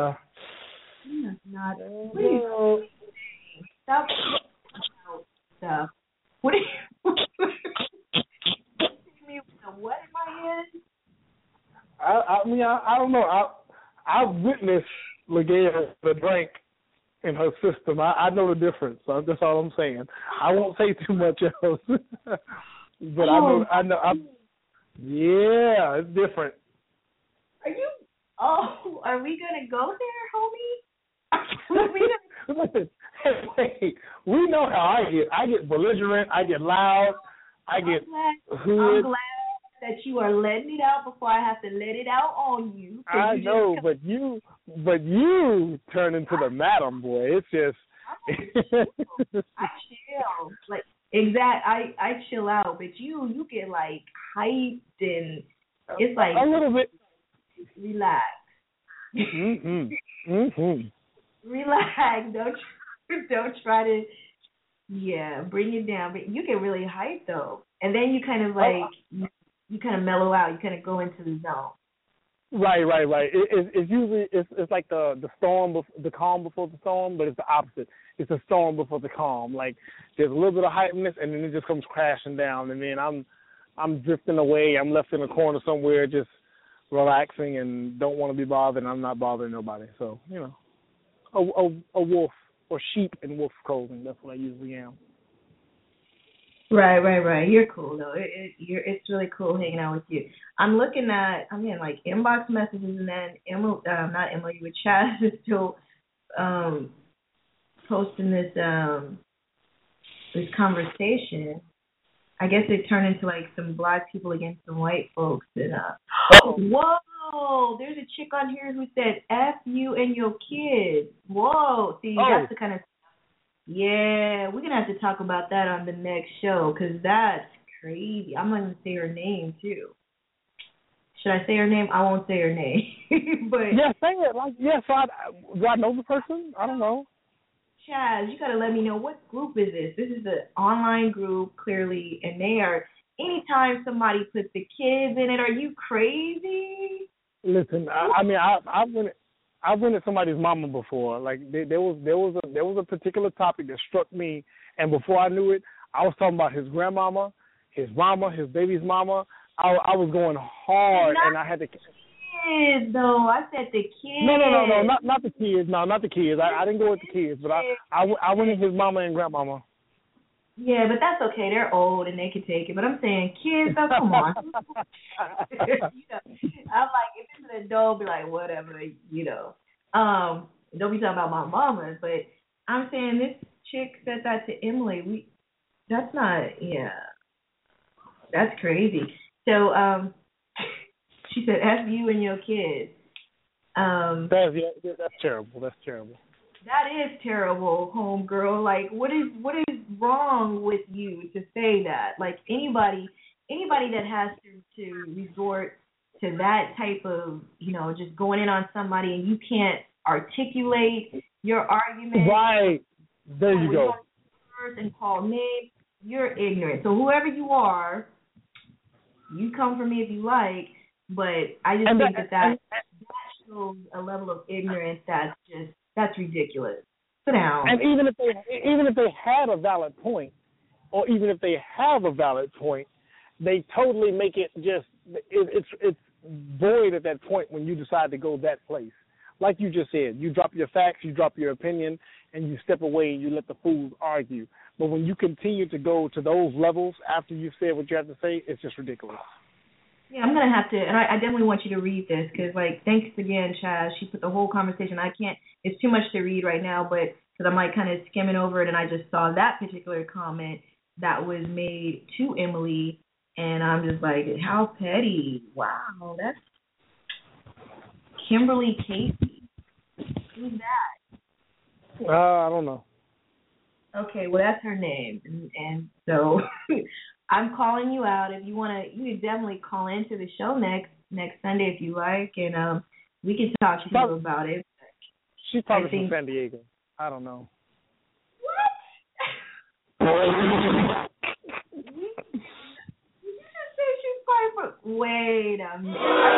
not please stop stuff. What are you me with the what in my hand? I don't know. I've witnessed Legea the drink in her system. I know the difference. So that's all I'm saying. I won't say too much else. But I know. Yeah, it's different. Are we gonna go there, homie? Listen, hey, we know how I get. I get belligerent. I get loud. I'm glad that you are letting it out before I have to let it out on you. I know, but you turn into the madam, boy. It's just. I chill. Like I chill out, but you get like hyped and it's like a little bit. Relax. Relax. Don't try to. Yeah, bring it down. But you get really hyped though, and then you kind of like you kind of mellow out. You kind of go into the zone. Right. It's usually it's like the storm, the calm before the storm, but it's the opposite. It's the storm before the calm. Like there's a little bit of hypeness, and then it just comes crashing down, and then I'm drifting away. I'm left in a corner somewhere, just relaxing and don't want to be bothered. And I'm not bothering nobody. So a wolf or sheep in wolf clothing. That's what I usually am. Right. You're cool though. It's really cool hanging out with you. I'm looking at like inbox messages, and then not Emily, but Chaz is still posting this conversation. I guess it turned into like some black people against some white folks, and whoa, Whoa, there's a chick on here who said F you and your kids. Whoa, see, that's the kind of, yeah, we're going to have to talk about that on the next show because that's crazy. I'm going to say her name, too. Should I say her name? I won't say her name. But yeah, say it. Like, yeah, so do I know the person? I don't know. Chaz, you got to let me know, what group is this? This is an online group, clearly, and they are, anytime somebody puts the kids in it, are you crazy? Listen, I've rented somebody's mama before. Like there was a particular topic that struck me, and before I knew it, I was talking about his grandmama, his mama, his baby's mama. I was going hard, and I had to. Kids, though. I said the kids. No, not the kids. No, not the kids. I didn't go with the kids, but I went with his mama and grandmama. Yeah, but that's okay. They're old and they can take it. But I'm saying kids, oh, come on. I'm like, if it's an adult, be like, whatever, Don't be talking about my mama. But I'm saying this chick said that to Emily. That's not, that's crazy. So, she said, F you and your kids. That's terrible. That's terrible. That is terrible, homegirl. Like, what is wrong with you to say that? Like, anybody that has to resort to that type of, just going in on somebody and you can't articulate your argument. Right. There you go. And call names, you're ignorant. So whoever you are, you come for me if you like, but I just think that shows a level of ignorance that's ridiculous. Sit down. And even if they had a valid point, or even if they have a valid point, they totally make it just it's void at that point when you decide to go that place. Like you just said, you drop your facts, you drop your opinion, and you step away and you let the fools argue. But when you continue to go to those levels after you've said what you have to say, it's just ridiculous. Yeah, I'm going to have to, and I definitely want you to read this because, thanks again, Chaz. She put the whole conversation. It's too much to read right now, but because I'm, kind of skimming over it, and I just saw that particular comment that was made to Emily, and I'm just like, how petty. Wow, that's Kimberly Casey. Who's that? I don't know. Okay, well, that's her name, and so I'm calling you out. If you want to, you can definitely call into the show next Sunday if you like, and we can talk to you about it. She's probably from San Diego. I don't know. What? You just said she's probably from... Wait a minute.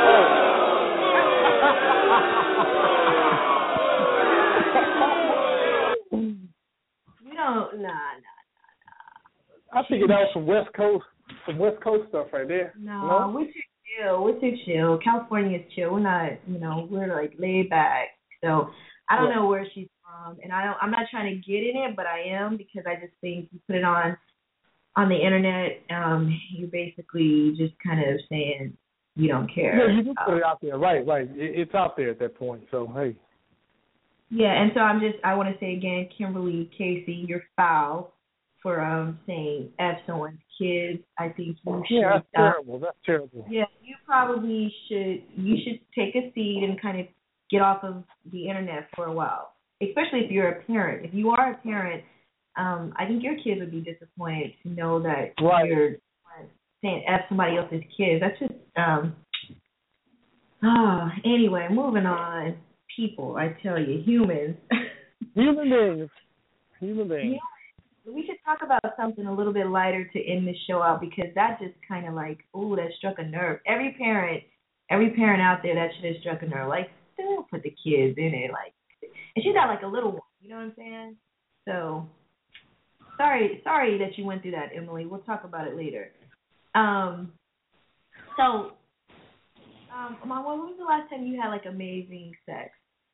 Nah. I figured that was some West Coast stuff right there. No, we're too chill. California's chill. We're not, we're laid back. So I don't know where she's from, and I'm not trying to get in it, but I am because I just think you put it on the internet. You're basically just kind of saying you don't care. Yeah, you just put it out there, right? It's out there at that point. So hey. Yeah, and so I want to say again, Kimberly Casey, you're foul for saying F someone's kids. I think you should. Yeah, that's terrible. That's terrible. Yeah, you probably should. You should take a seat and kind of get off of the internet for a while, especially if you're a parent. If you are a parent, I think your kids would be disappointed to know that you're saying F somebody else's kids. That's just anyway, moving on. People, I tell you, humans. Human beings. Yeah. We should talk about something a little bit lighter to end this show out because that just kind of that struck a nerve. Every parent out there, that should have struck a nerve. Don't put the kids in it. And she's got a little one. You know what I'm saying? So, sorry that you went through that, Emily. We'll talk about it later. Mama, when was the last time you had amazing sex?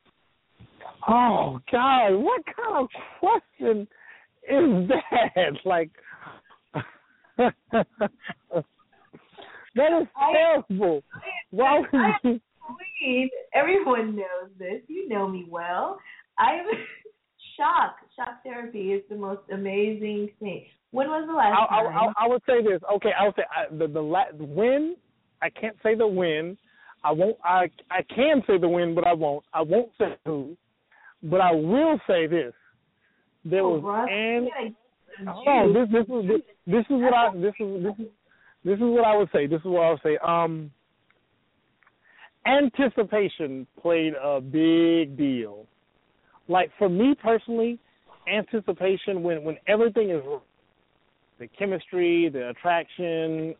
Oh God, what kind of question is that? That is terrible. Why would you? Please, everyone knows this. You know me well. I'm shock. Shock therapy is the most amazing thing. When was the last time? I would say this. Okay, I would say when. I can't say the when. I won't. I can say the when, but I won't. I won't say who, but I will say this. There was this is what I would say. This is what I would say. Anticipation played a big deal. Like for me personally, anticipation when everything is the chemistry, the attraction,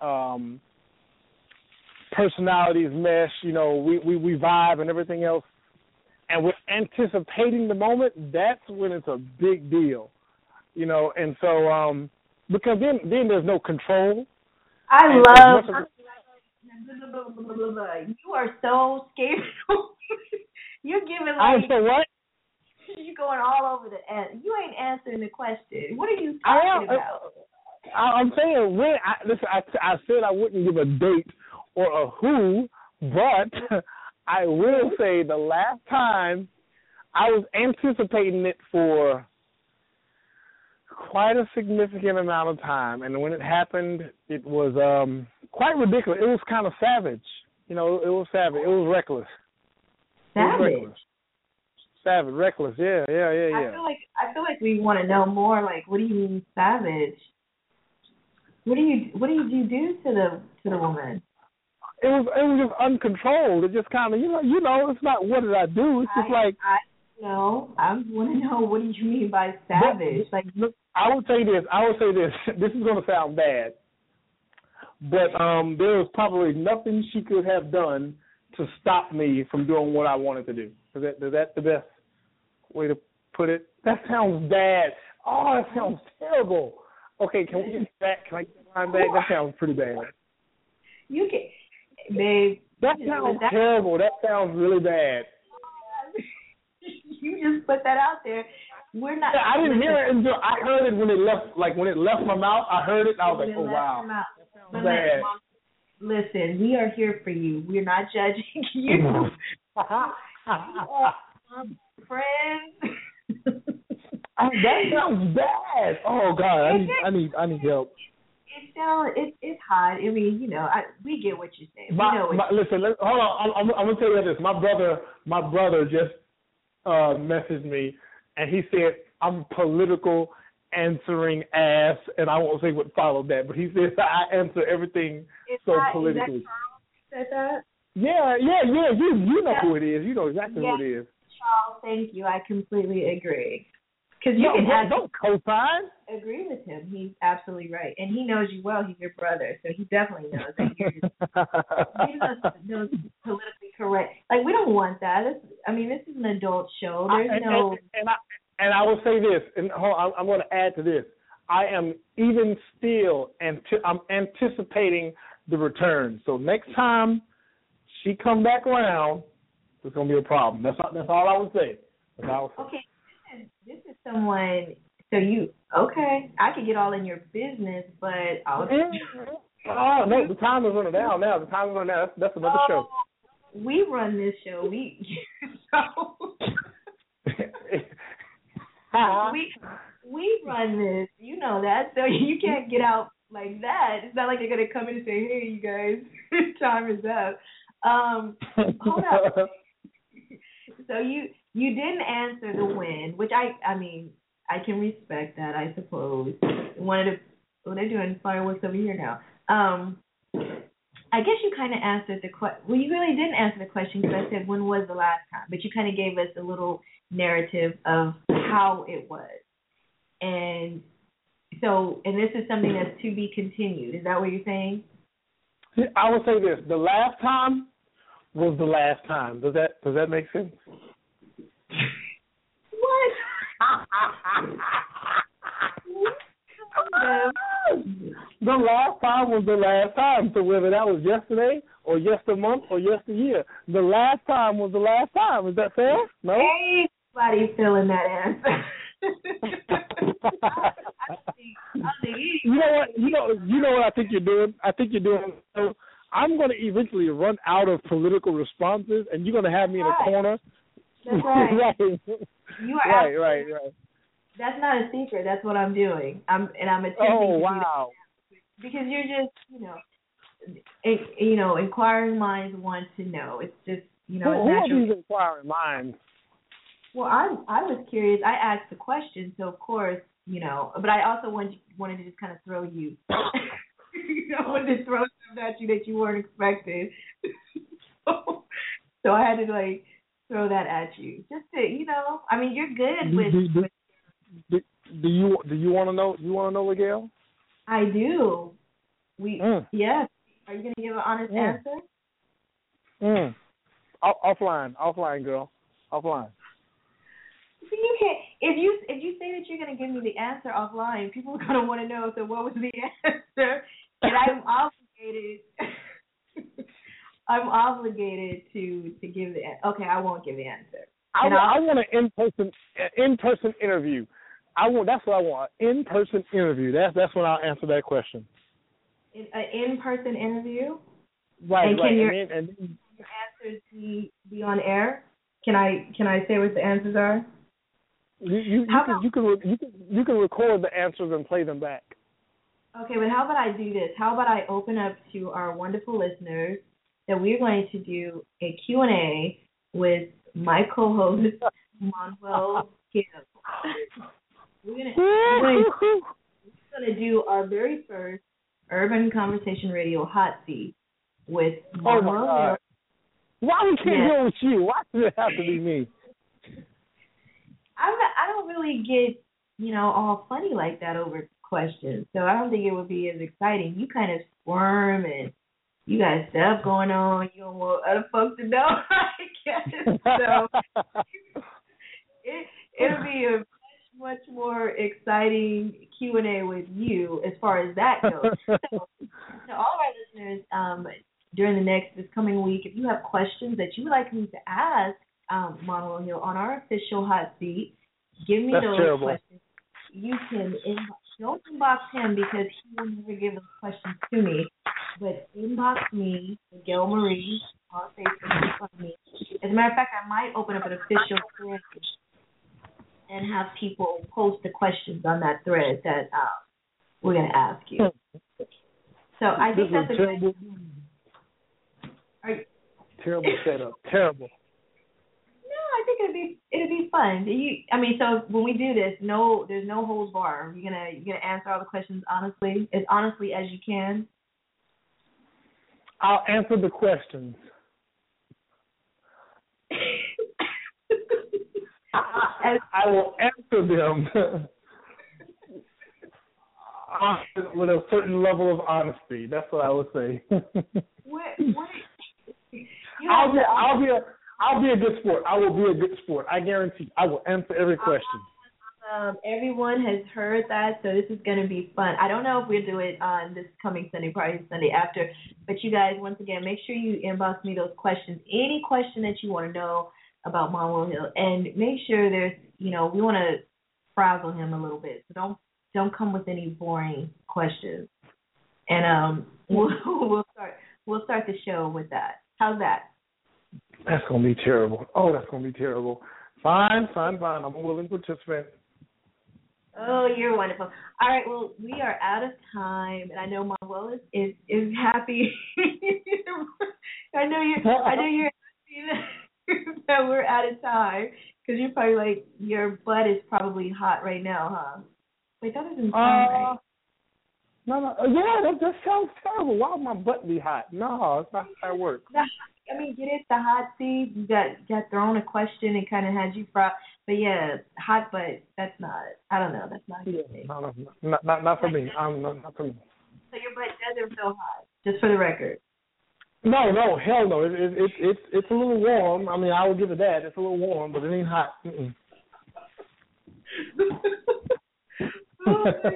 personalities mesh, we vibe and everything else, and we're anticipating the moment, that's when it's a big deal, and so because then there's no control. I love you are so scared. You're giving I'm so what? You're going all over you ain't answering the question. What are you talking about? I'm saying when I said I wouldn't give a date or a who, but I will say the last time I was anticipating it for quite a significant amount of time, and when it happened, it was quite ridiculous. It was kind of savage. It was savage. It was reckless. Savage? Savage, reckless, yeah. I feel like we want to know more. Like, what do you mean savage? What do you do to the woman? It was just uncontrolled. It just kind of it's not what did I do. It's just I want to know, what do you mean by savage? Look, I would say this. This is going to sound bad, but there was probably nothing she could have done to stop me from doing what I wanted to do. Is that the best way to put it? That sounds bad. Oh, that sounds terrible. Okay, can we get back? Can I get the line back? That sounds pretty bad. You can, babe. That sounds terrible. That sounds really bad. You just put that out there. We're not. Yeah, I didn't hear it until I heard it when it left. Like when it left my mouth, I heard it. And I was like, "Oh wow, that sounds bad." Listen, we are here for you. We're not judging you. Friends. That sounds bad. Oh God, I need help. It's hot. I mean, we get what you're saying. Listen, hold on. I'm gonna tell you this. My brother just messaged me, and he said I'm political answering ass, and I won't say what followed that, but he says I answer everything politically. Is that said that? Yeah. You know who it is. You know exactly who it is. Charles, thank you. I completely agree. Because don't co-sign. Agree with him. He's absolutely right, and he knows you well. He's your brother, so he definitely knows that he knows politically correct. Like, we don't want that. This is an adult show. There's no. And I will say this, and I'm going to add to this. I am even still, I'm anticipating the return. So next time she come back around, there's going to be a problem. That's all I would say. Okay, this is someone. So I could get all in your business, but I'll. Oh no, the time is running down now. That's another show. We run this show. We run this, you know that, so you can't get out like that. It's not like they're gonna come in and say, "Hey, you guys, time is up." Hold up. So you didn't answer the when, which I can respect that, I suppose. They're doing fireworks over here now. I guess you kind of answered the question. Well, you really didn't answer the question because I said when was the last time, but you kind of gave us a little narrative of how it was. And this is something that's to be continued. Is that what you're saying? I would say this: the last time was the last time. Does that make sense? What? The last time was the last time. So whether that was yesterday or yestermonth or yesteryear, the last time was the last time. Is that fair? No. Everybody feeling that answer. You know what I think you're doing? I think you're doing. So I'm going to eventually run out of political responses, and you're going to have me in a corner. That's right. Right. You are right. That's not a secret. That's what I'm doing. I'm attempting. Oh wow! Because you're just, inquiring minds want to know. It's just, Who are these inquiring minds? Well, I was curious. I asked the question, so of course, but I also wanted to just kind of throw you, wanted to throw stuff at you that you weren't expecting. So I had to throw that at you, just to, I mean, you're good with. Do you want to know? You want to know, Miguel? I do. Yes. Are you gonna give an honest answer? Offline, girl. Offline. See, you can't. If you say that you're gonna give me the answer offline, people are gonna want to know. So what was the answer? And I'm obligated. I'm obligated to give the. Okay, I won't give the answer. I want an in-person interview. That's what I want. An in-person interview. That's when I'll answer that question. An in-person interview. Right. And right. can your answers be on air? Can I say what the answers are? You can record the answers and play them back. Okay, but how about I do this? How about I open up to our wonderful listeners that we're going to do a Q&A with my co-host Manuel Gill. We're gonna do our very first Urban Conversation Radio hot seat with Manuel. Oh my God. Why we can't go with you? Why does it have to be me? I don't really get, all funny like that over questions. So I don't think it would be as exciting. You kind of squirm and you got stuff going on. You don't want other folks to know, I guess. So it'll be a much more exciting Q&A with you as far as that goes. So to all of our listeners, during this coming week, if you have questions that you would like me to ask Manuel Hill on our official hot seat, give me those questions. You can don't inbox him because he will never give those questions to me, but inbox me, Miguel Marie, on Facebook. As a matter of fact, I might open up an official thread and have people post the questions on that thread that we're going to ask you. So I think that's a good. Terrible setup. Terrible. No, I think it'd be fun. So when we do this, there's no holds bar. You're gonna answer all the questions honestly, as honestly as you can. I'll answer the questions. I will answer them with a certain level of honesty. That's what I would say. What? I'll be a good sport. I will be a good sport. I guarantee. I will answer every question. Everyone has heard that, so this is going to be fun. I don't know if we'll do it on this coming Sunday, probably Sunday after, but you guys, once again, make sure you inbox me those questions. Any question that you want to know about Manuel Hill, and make sure there's, we want to frazzle him a little bit, so don't come with any boring questions. And we'll start the show with that. How's that? That's gonna be terrible. Oh, that's gonna be terrible. Fine. I'm a willing participant. Oh, you're wonderful. All right, well, we are out of time, and I know Manuel is happy. I know you're happy that we're out of time, because you're probably your butt is probably hot right now, huh? Wait, that doesn't sound right. No. Yeah, that sounds terrible. Why would my butt be hot? No, it's not how it works. Get it, the hot seat. You got thrown a question and kind of had you fraught. But yeah, hot butt. That's not. I don't know. That's not a good thing. No, not for me. Not for me. So your butt doesn't feel hot, just for the record. No, hell no. It's a little warm. I mean, I will give it that. It's a little warm, but it ain't hot. Oh my God.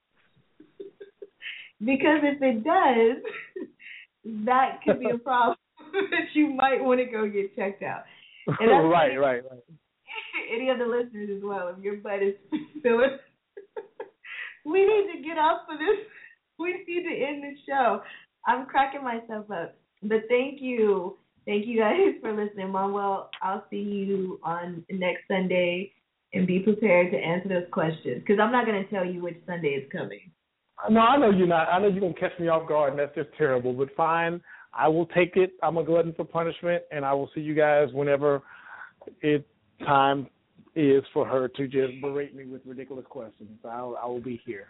Because if it does, that could be a problem that you might want to go get checked out. And that's right. Any of the listeners as well, if your butt is feeling, we need to get off of this. We need to end the show. I'm cracking myself up. But thank you guys for listening. Manuel, I'll see you on next Sunday, and be prepared to answer those questions, because I'm not going to tell you which Sunday is coming. No, I know you're not. I know you're going to catch me off guard, and that's just terrible. But fine, I will take it. I'm a glutton for punishment, and I will see you guys whenever time is for her to just berate me with ridiculous questions. I will be here.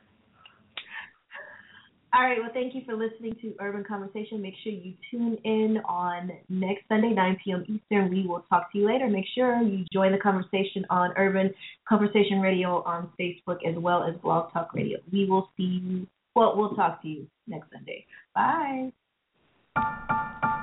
All right, well, thank you for listening to Urban Conversation. Make sure you tune in on next Sunday, 9 p.m. Eastern. We will talk to you later. Make sure you join the conversation on Urban Conversation Radio on Facebook as well as Blog Talk Radio. We will see you. Well, we'll talk to you next Sunday. Bye.